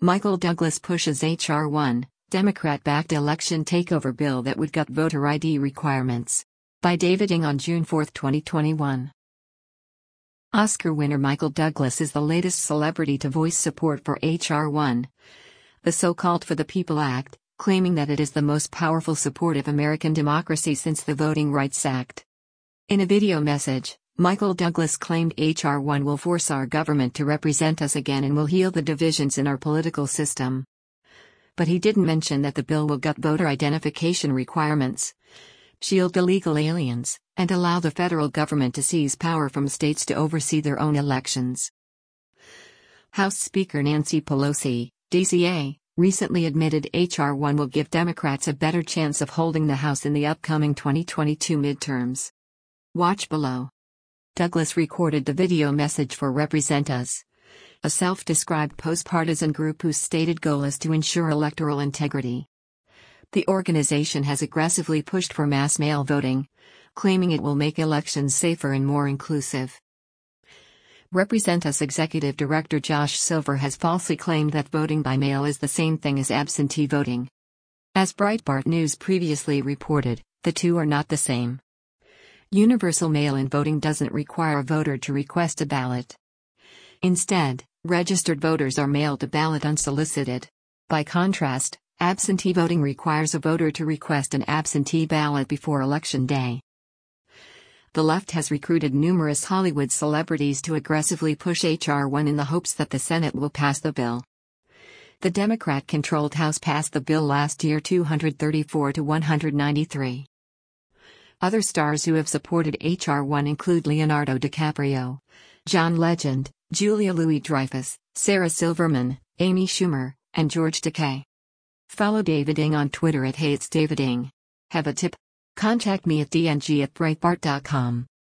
Michael Douglas pushes H.R. 1, Democrat-backed election takeover bill that would gut voter ID requirements. By David Ng on June 4, 2021. Oscar winner Michael Douglas is the latest celebrity to voice support for H.R. 1, the so-called For the People Act, claiming that it is the most powerful support of American democracy since the Voting Rights Act. In a video message, Michael Douglas claimed H.R. 1 will force our government to represent us again and will heal the divisions in our political system. But he didn't mention that the bill will gut voter identification requirements, shield illegal aliens, and allow the federal government to seize power from states to oversee their own elections. House Speaker Nancy Pelosi, DCA, recently admitted H.R. 1 will give Democrats a better chance of holding the House in the upcoming 2022 midterms. Watch below. Douglas recorded the video message for Represent Us, a self-described post-partisan group whose stated goal is to ensure electoral integrity. The organization has aggressively pushed for mass mail voting, claiming it will make elections safer and more inclusive. Represent Us Executive Director Josh Silver has falsely claimed that voting by mail is the same thing as absentee voting. As Breitbart News previously reported, the two are not the same. Universal mail-in voting doesn't require a voter to request a ballot. Instead, registered voters are mailed a ballot unsolicited. By contrast, absentee voting requires a voter to request an absentee ballot before Election Day. The left has recruited numerous Hollywood celebrities to aggressively push H.R. 1 in the hopes that the Senate will pass the bill. The Democrat-controlled House passed the bill last year 234 to 193. Other stars who have supported H.R. 1 include Leonardo DiCaprio, John Legend, Julia Louis-Dreyfus, Sarah Silverman, Amy Schumer, and George Takei. Follow David Ng on Twitter at @HeyIt'sDavidNg. Have a tip? Contact me at dng@breitbart.com.